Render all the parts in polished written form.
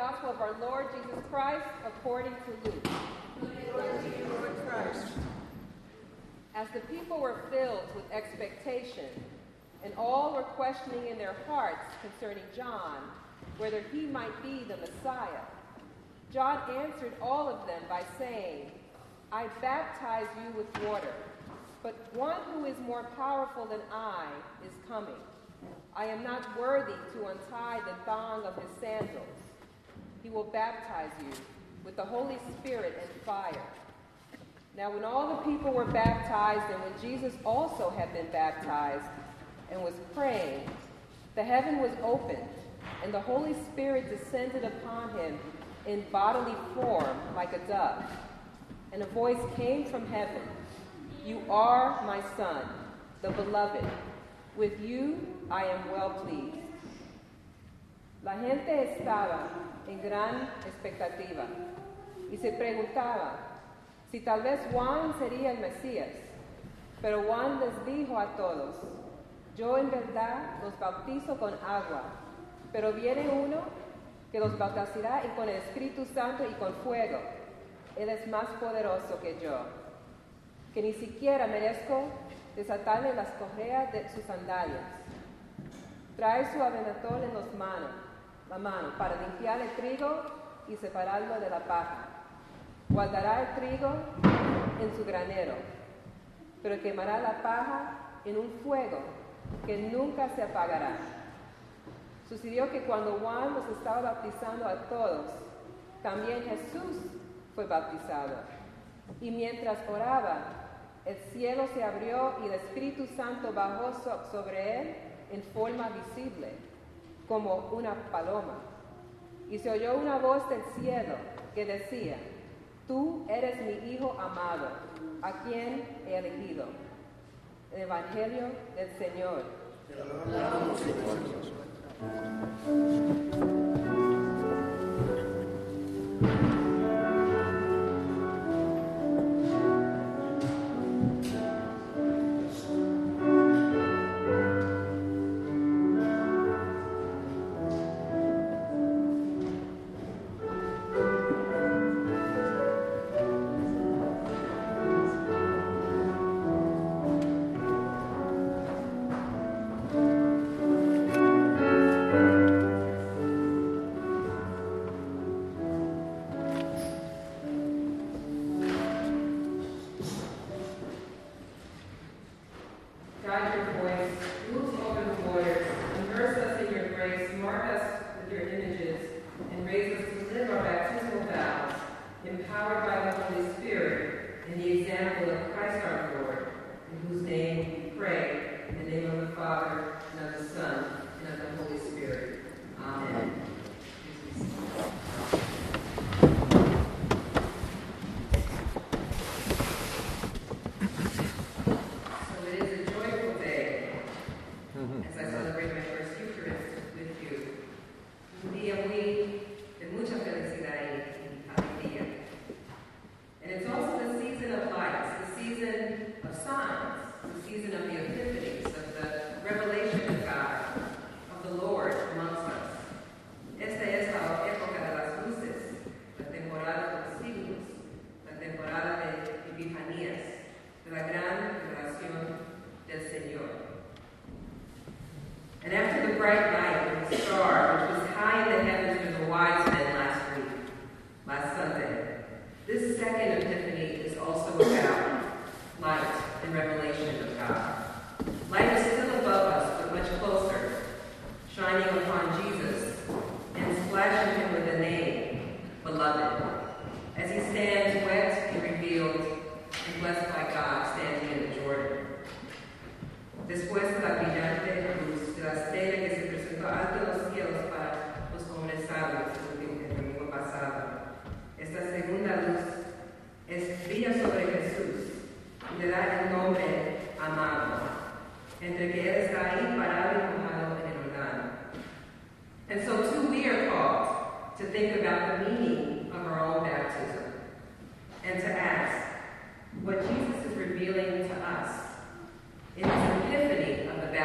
gospel of our Lord Jesus Christ according to Luke. Glory to you, Lord Christ. As the people were filled with expectation, and all were questioning in their hearts concerning John, whether he might be the Messiah, John answered all of them by saying, I baptize you with water, but one who is more powerful than I is coming. I am not worthy to untie the thong of his sandals. He will baptize you with the Holy Spirit and fire. Now when all the people were baptized, and when Jesus also had been baptized and was praying, the heaven was opened, and the Holy Spirit descended upon him in bodily form like a dove. And a voice came from heaven, You are my Son, the beloved. With you I am well pleased. La gente estaba en gran expectativa y se preguntaba si tal vez Juan sería el Mesías. Pero Juan les dijo a todos, yo en verdad los bautizo con agua, pero viene uno que los bautizará con el Espíritu Santo y con fuego. Él es más poderoso que yo, que ni siquiera merezco desatarle las correas de sus sandalias. Trae su avenatón en la mano para limpiar el trigo y separarlo de la paja. Guardará el trigo en su granero, pero quemará la paja en un fuego que nunca se apagará. Sucedió que cuando Juan los estaba bautizando a todos, también Jesús fue bautizado. Y mientras oraba, el cielo se abrió y el Espíritu Santo bajó sobre él en forma visible, como una paloma. Y se oyó una voz del cielo que decía, Tú eres mi Hijo amado, a quien he elegido. El Evangelio del Señor. Te alabamos, Señor.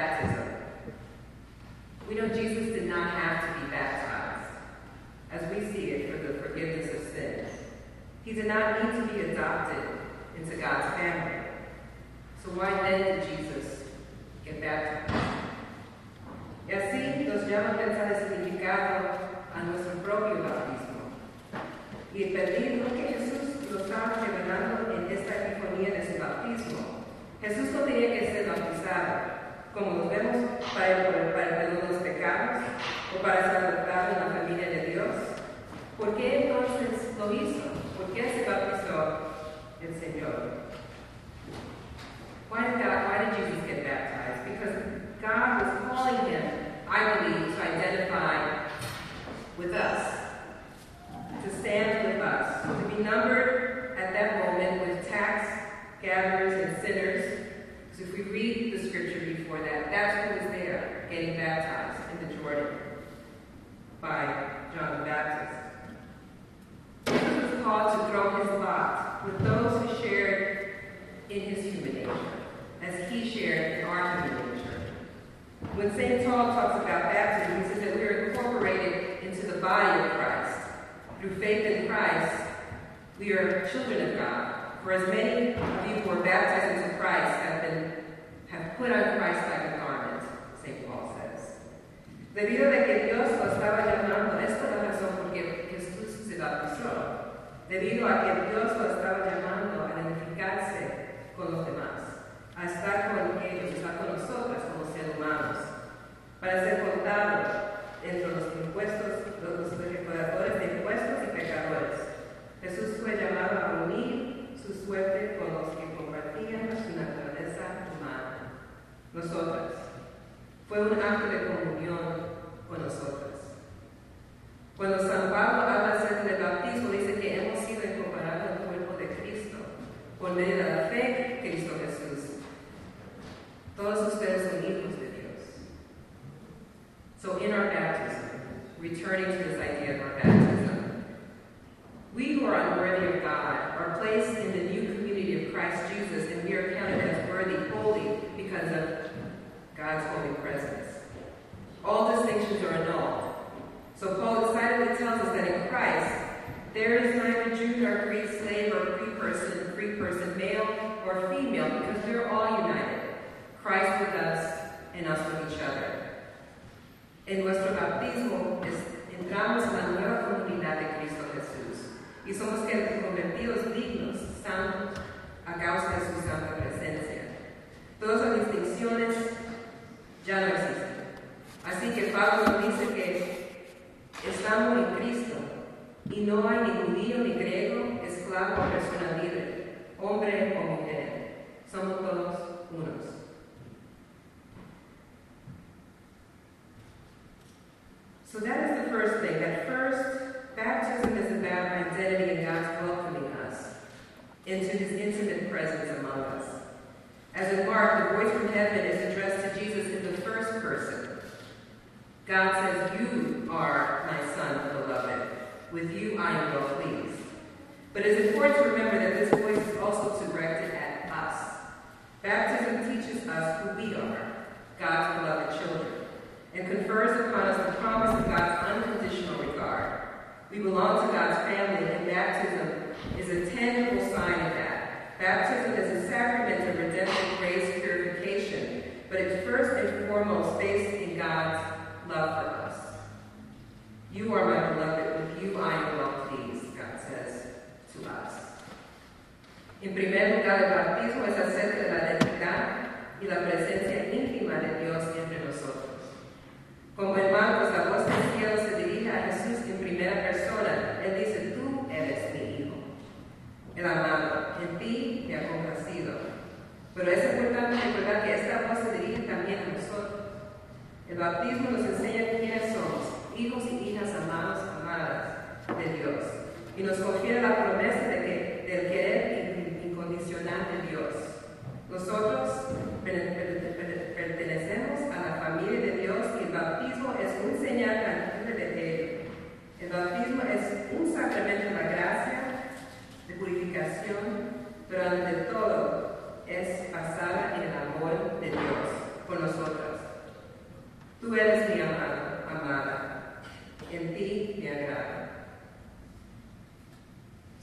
We know Jesus did not have to be baptized. As we see did not need to be adopted into God's family. So why then did Jesus get baptized? Y así nos llama a pensar el significado a nuestro propio bautismo. Y pedir lo que Jesús nos estaba revelando en esta epifanía de su bautismo. Jesús no tenía que ser bautizado, como nos vemos, para el perdón de los pecados o para ser adoptado en la familia de Dios. ¿Por qué entonces lo hizo? ¿Por qué se bautizó el Señor? Why did Jesus get baptized? Because God was calling him, I believe, to identify with us, to stand with us, to be numbered at that moment with tax gatherers and sinners. So if we read the scripture before that, that's who was there getting baptized in the Jordan by John the Baptist. Jesus was called to throw his lot with those who shared in his human nature, as he shared in our human nature. When St. Paul talks about baptism, he says that we are incorporated into the body of Christ. Through faith in Christ, we are children of God. For as many of you who are baptized into Christ have put on Christ like a garment, St. Paul says. Debido a que Dios lo estaba llamando, esta es la razón por que Jesús se bautizó. Debido a que Dios lo estaba llamando a identificarse con los demás, a estar con ellos, estar con nosotros como seres humanos, para ser contado entre los impuestos, los recaudadores de impuestos y pecadores. Jesús fue llamado a unir su suerte con los que compartían su naturaleza humana. Nosotras. Fue un acto de comunión con nosotras. Cuando San Pablo habla acerca del bautismo, dice que hemos sido incorporados al cuerpo de Cristo por medio de la fe en Cristo Jesús. Todos ustedes son hijos de Dios. So in our baptism, returning to this idea of our baptism, we who are unworthy of God are placed in the new community of Christ Jesus, and we are counted as worthy, holy, because of God's holy presence. All distinctions are annulled. So Paul decidedly tells us that in Christ, there is neither Jew nor Greek, slave or free person, male or female, because we are all united. Christ with us and us with each other. En nuestro bautismo entramos en la nueva comunidad de Cristo Jesús y somos convertidos dignos, santos, a causa de su santa presencia. Todas las distinciones ya no existen. Así que Pablo nos dice que estamos en Cristo y no hay ni judío ni griego, esclavo o persona libre, hombre o mujer. Somos todos unos. So that is the first thing. That first, baptism is about identity and God's welcoming us into his intimate presence among us. As in Mark, the voice from heaven is addressed to Jesus in the first person. God says, "You are my son, beloved. With you I am well pleased." But it's important to remember that this voice is also directed at us. Baptism teaches us who we are, God's beloved children, and confers upon us the promise of God's unconditional regard. We belong to God's family, and baptism is a tangible sign of that. Baptism is a sacrament of redemptive grace purification, but it's first and foremost based in God's love for us. You are my beloved, with you I am well pleased, God says to us. En primer lugar, el bautismo es acerca de la identidad y la presencia íntima de Dios entre nosotros. Como en Marcos, la voz del cielo se dirige a Jesús en primera persona. Él dice, tú eres mi hijo, el amado, en ti me ha complacido. Pero es importante recordar que esta voz se dirige también a nosotros. El bautismo nos enseña quiénes somos, hijos y hijas amados, amadas de Dios. Y nos confiere la promesa del querer incondicional de Dios. Nosotros pertenecemos a la familia de Dios y el bautismo es un señal tangible de ello. El bautismo es un sacramento de la gracia, de purificación, pero ante todo es basada en el amor de Dios por nosotros. Tú eres mi amado, amada, en ti me agrada.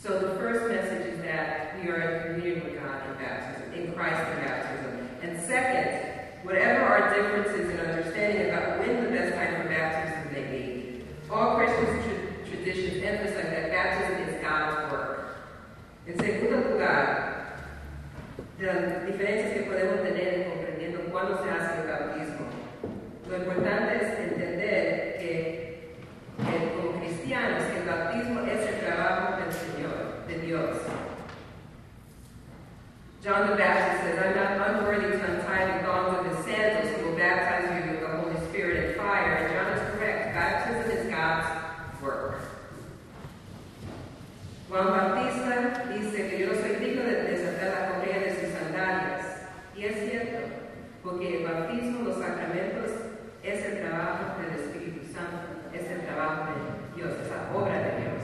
So the first message is that we are in communion with God in baptism, in Christ in baptism. And second, whatever our differences in understanding about when the best time for baptism may be, all Christian traditions emphasize that baptism is God's work. En segundo lugar, de las diferencias que podemos tener en comprendiendo cuándo se hace el bautismo, lo importante es entender que como cristianos, que el bautismo es el trabajo del Señor, de Dios. John the Baptist says, I'm not unworthy to untie the thongs of his sandals who will baptize you with the Holy Spirit and fire. And John is correct. Baptism is God's work. Juan Bautista dice que yo no soy digno de desatar la correa de sus sandalias. Y es cierto, porque el bautismo, los sacramentos, es el trabajo del Espíritu Santo, es el trabajo de Dios, es la obra de Dios.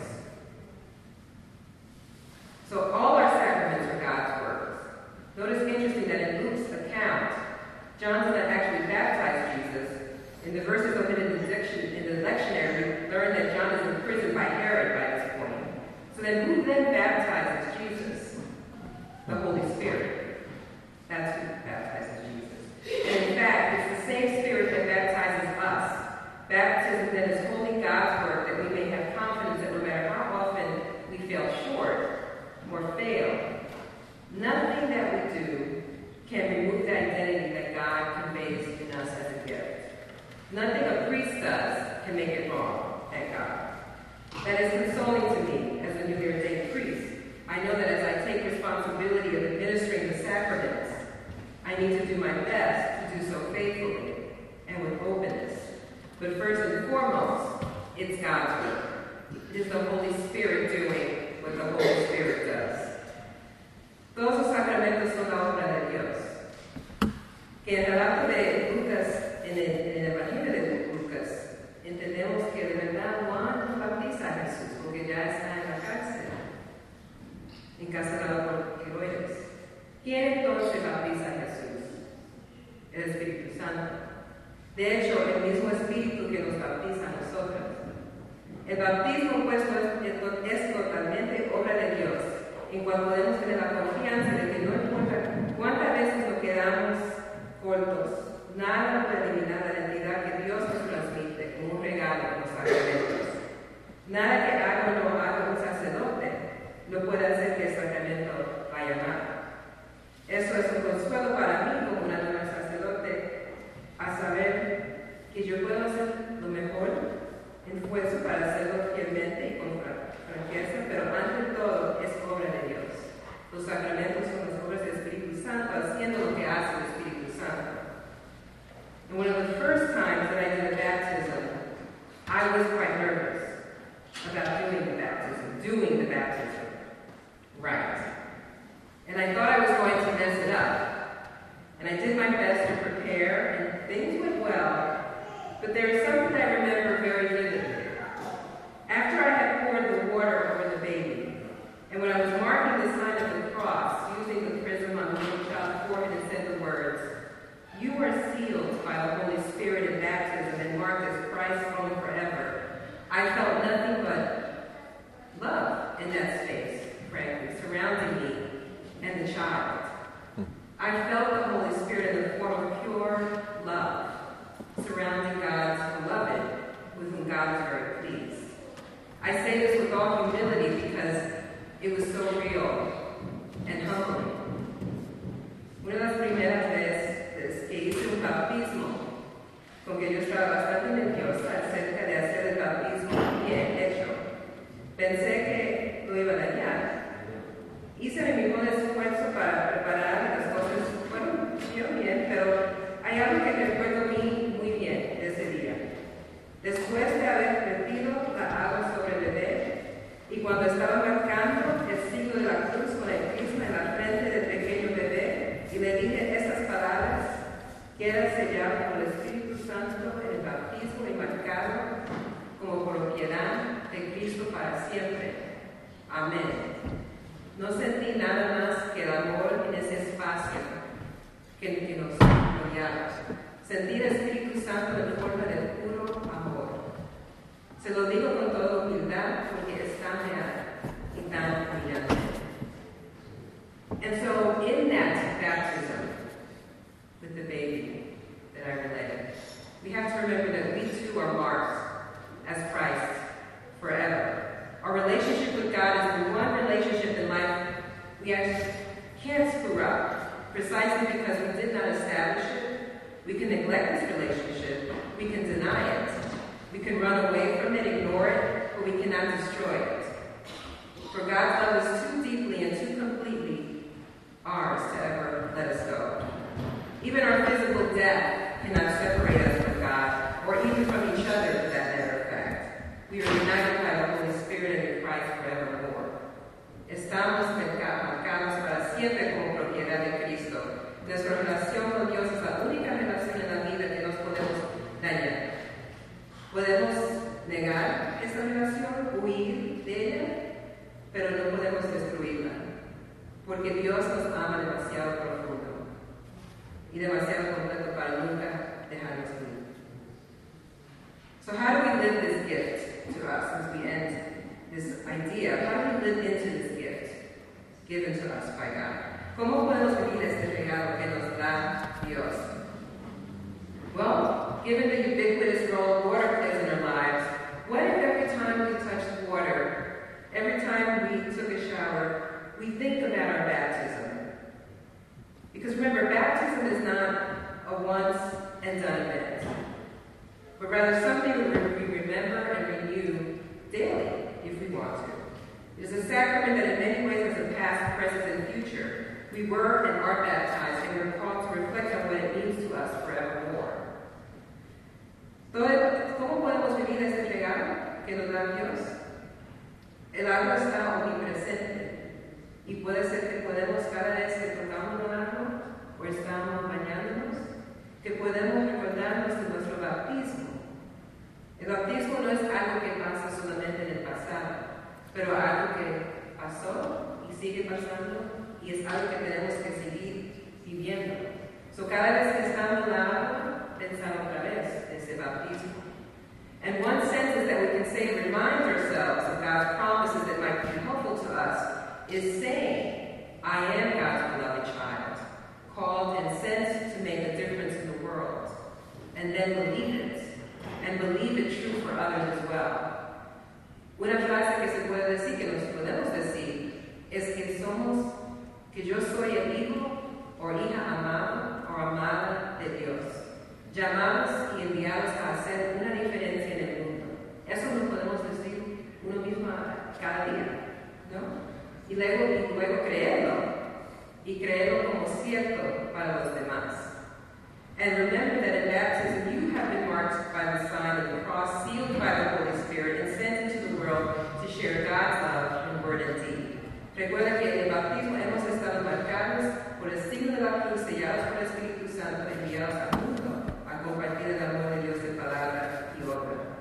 So all our sacraments are God's works. Notice interesting that in Luke's account, John did not actually baptize Jesus. In the verses omitted in the lectionary, we learn that John is imprisoned by Herod by this point. So then who then baptizes Jesus? The Holy Spirit. That's who baptizes Jesus. And in fact, it's the same Spirit that baptizes us. Baptism then is wholly God's work, that we may have confidence that no matter how often we fell short or fail, nothing that we do can remove the identity that God conveys in us as a gift. Nothing a priest does can make it wrong at God. That is consoling to me as a newly ordained priest. I know that as I take responsibility of administering the sacraments, I need to do my best to do so faithfully and with openness. But first and foremost, it's God's work. It is the Holy Spirit doing what the Holy Spirit does. Todos los sacramentos son la obra de Dios. Que en el relato de Lucas, en el Evangelio de Lucas, entendemos que de verdad Juan no bautiza a Jesús porque ya está en la cárcel, encarcelado por Herodes. ¿Quién entonces bautiza a Jesús? El Espíritu Santo. De hecho, el mismo Espíritu que nos bautiza a nosotros. El bautismo, pues, es totalmente obra de Dios, en cuanto podemos tener la confianza de que no importa cuántas veces nos quedamos cortos, nada puede eliminar la identidad que Dios nos transmite como un regalo en los sacramentos. Nada que haga o no haga un sacerdote no puede hacer que el sacramento vaya mal. Eso es un consuelo para mí como una nueva sacerdote, a saber que yo puedo hacer lo mejor, esfuerzo para hacerlo fielmente y con franqueza, pero ante todo es obra de Dios. Los sacramentos son las obras del Espíritu Santo, haciendo lo que hace el Espíritu Santo. And one of the first times that I did a baptism, I was quite nervous about doing the baptism right. And I thought I was going to mess it up. And I did my best to prepare, and things went well. But there is something I remember very vividly. After I had poured the water over the baby, and when I was marking the sign of the cross, using the chrism on the little child's forehead and said the words, "You are sealed by the Holy Spirit in baptism and marked as Christ's own forever," I felt nothing but love in that space, frankly, surrounding me and the child. I felt the Holy Spirit in the form of pure love, surrounding God's beloved, with whom God was very pleased. I say this with all humility because it was so real and humbling. Una de las primeras veces que hice un bautismo, con que yo estaba bastante nerviosa acerca de hacer el bautismo bien hecho, pensé que lo iba a dañar. Hice mi mejor esfuerzo para preparar y las cosas fueron bien, pero hay algo que recuerdo a mí muy bien de ese día. Después de haber vertido la agua sobre el bebé y cuando estaba marcando el signo de la cruz con el crisma en la frente del pequeño bebé y le dije estas palabras, queda sellado por el Espíritu Santo en el bautismo y marcado como propiedad de Cristo para siempre. Amén. No sentí nada más que el amor en ese espacio que nos rodeaba. Sentí el Espíritu Santo en forma de puro amor. Se lo digo con toda humildad porque es tan real y tan cannot establish it, we can neglect this relationship, we can deny it, we can run away from it, ignore it, but we cannot destroy it. For God's love is too deeply and too completely ours to ever let us go. Even our physical death cannot separate us from God, or even from each other for that matter of fact. We are united by the Holy Spirit and in Christ forevermore. Estamos marcados para siempre como propiedad de Cristo. Nuestra relación con Dios es la única relación en la vida que nos podemos dañar. Podemos negar esa relación, huir de ella, pero no podemos destruirla, porque Dios nos ama demasiado profundo y demasiado completo para nunca dejarnos ir. So how do we live this gift to us as we end this idea? How do we live into this gift given to us by God? ¿Cómo podemos vivir este regalo que nos da Dios? Well, given the ubiquitous role water plays in our lives, what if every time we touched water, every time we took a shower, we think about our baptism? Because remember, baptism is not a once and done event, but rather something we remember and renew daily if we want to. It is a sacrament that in many ways has a past, present, and future. We were and are baptized, and we're called to reflect on what it means to us forevermore. ¿Cómo podemos vivir este regalo que nos da Dios? El agua está omnipresente, y puede ser que podemos cada vez que tocamos un agua o estamos bañándonos, que podemos recordarnos de nuestro bautismo. El bautismo no es algo que pasa solamente en el pasado, pero algo que pasó y sigue pasando, y es algo que tenemos que seguir viviendo. Cada vez que estamos en la agua, pensar otra vez de ese bautismo. And one sense is that we can say, remind ourselves of God's promises that might be helpful to us, is saying, I am God's beloved child, called and sent to make a difference in the world. And then believe it. And believe it true for others as well. Una frase que se puede decir, que nos podemos decir, es que yo soy el hijo o hija amado o amada de Dios, llamados y enviados a hacer una diferencia en el mundo. Eso lo podemos decir uno mismo cada día, ¿no? Y luego creerlo como cierto para los demás. And remember that in baptism you have been marked by the sign of the cross, sealed by the Holy Spirit, and sent into the world to share God's love in word and deed. Recuerda que en el bautismo hemos estado marcados por el signo de la cruz, sellados por el Espíritu Santo, enviados al mundo a compartir el amor de Dios en palabra y obra.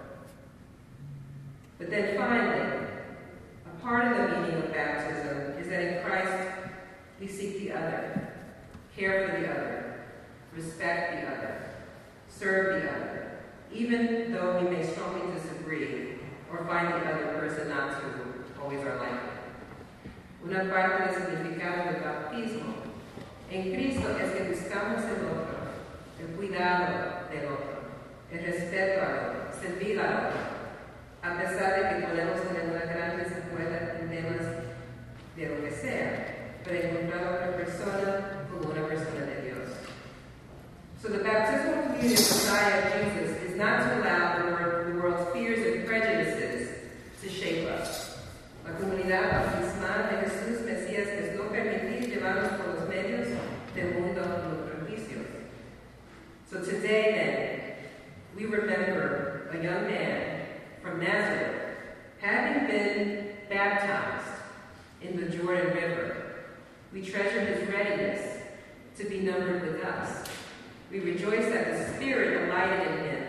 But then finally, a part of the meaning of baptism is that in Christ we seek the other, care for the other, respect the other, serve the other, even though we may strongly disagree or find the other person not to always our liking. Una parte del significado del bautismo en Cristo es que buscamos el otro, el cuidado del otro, el respeto al otro, servir al otro, a pesar de que podemos tener una gran desacuerdo en temas de lo que sea, pero encontrar a otra persona como una persona de Dios. So the baptismal community of Messiah Jesus is not to allow the world's fears and prejudices to shape us. La comunidad bautismal de Jesús Mesías es no permitir llevarnos por los medios del mundo y los prejuicios. So today then, we remember a young man from Nazareth having been baptized in the Jordan River. We treasure his readiness to be numbered with us. We rejoice that the Spirit alighted in him,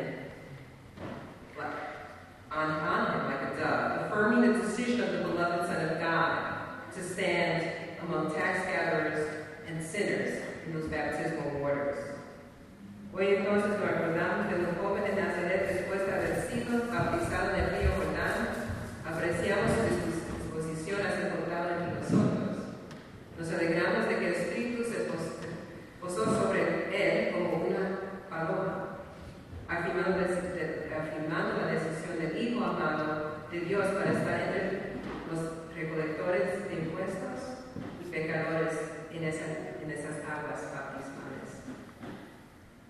on him like a dove, affirming the decision of the beloved Son of God to stand among tax gatherers and sinners in those baptismal waters. Hoy entonces nos acordamos de los jóvenes de Nazaret después de haber sido bautizados en el río Jordán. Apreciamos su disposición a ser contado entre nosotros. Nos alegramos de que el Espíritu se posó sobre él como una paloma, afirmando la decisión del Hijo amado de Dios para estar entre los recolectores de impuestos y pecadores en esas aguas bautismales.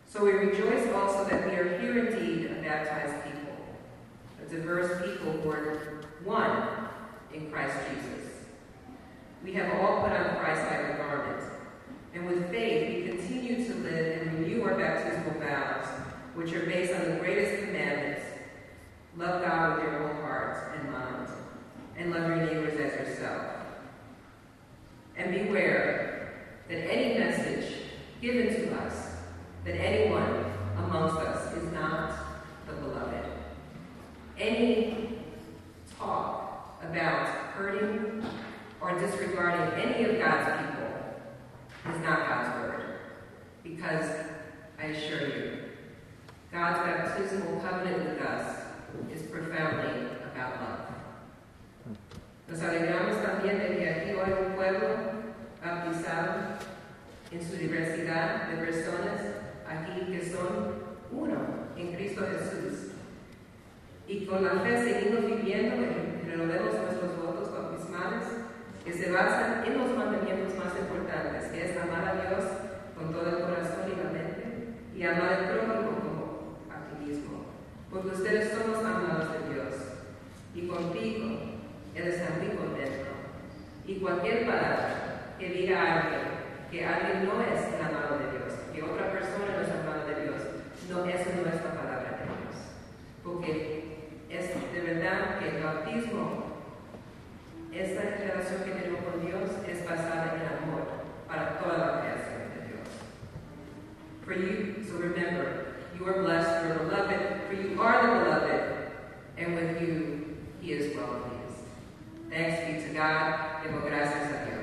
So we rejoice also that we are here indeed a baptized people, a diverse people who are one in Christ Jesus. We have all put on Christ like a garment, and with faith we continue to live and renew our baptismal vows, which are based on the greatest commandments: love God with your whole heart and mind, and love your neighbors as yourself. And beware that any message given to us, that anyone amongst us is not the beloved. Any talk about hurting or disregarding any of God's people is not God's word, because I assure you, God's baptismal covenant with us is profoundly about love. Nos alegramos también de que aquí hoy un pueblo bautizado en su diversidad de personas aquí que son uno en Cristo Jesús. Y con la fe seguimos viviendo y renovemos nuestros votos bautismales que se basan en los mandamientos más importantes, que es amar a Dios con todo el corazón y la mente y amar al prójimo como a ti mismo. Porque ustedes son los amados de Dios y contigo Él está muy contento. Y cualquier palabra que diga a alguien que alguien no es el amado de Dios, que otra persona no es amada de Dios, no, eso no es la palabra de Dios. Porque es de verdad que el bautismo, esta relación que tenemos con Dios, es basada en el amor para toda la creación de Dios. For you, so remember, you are blessed, you are beloved, for you are the beloved, and with you, He is well pleased. Thanks be to God, demos gracias a Dios.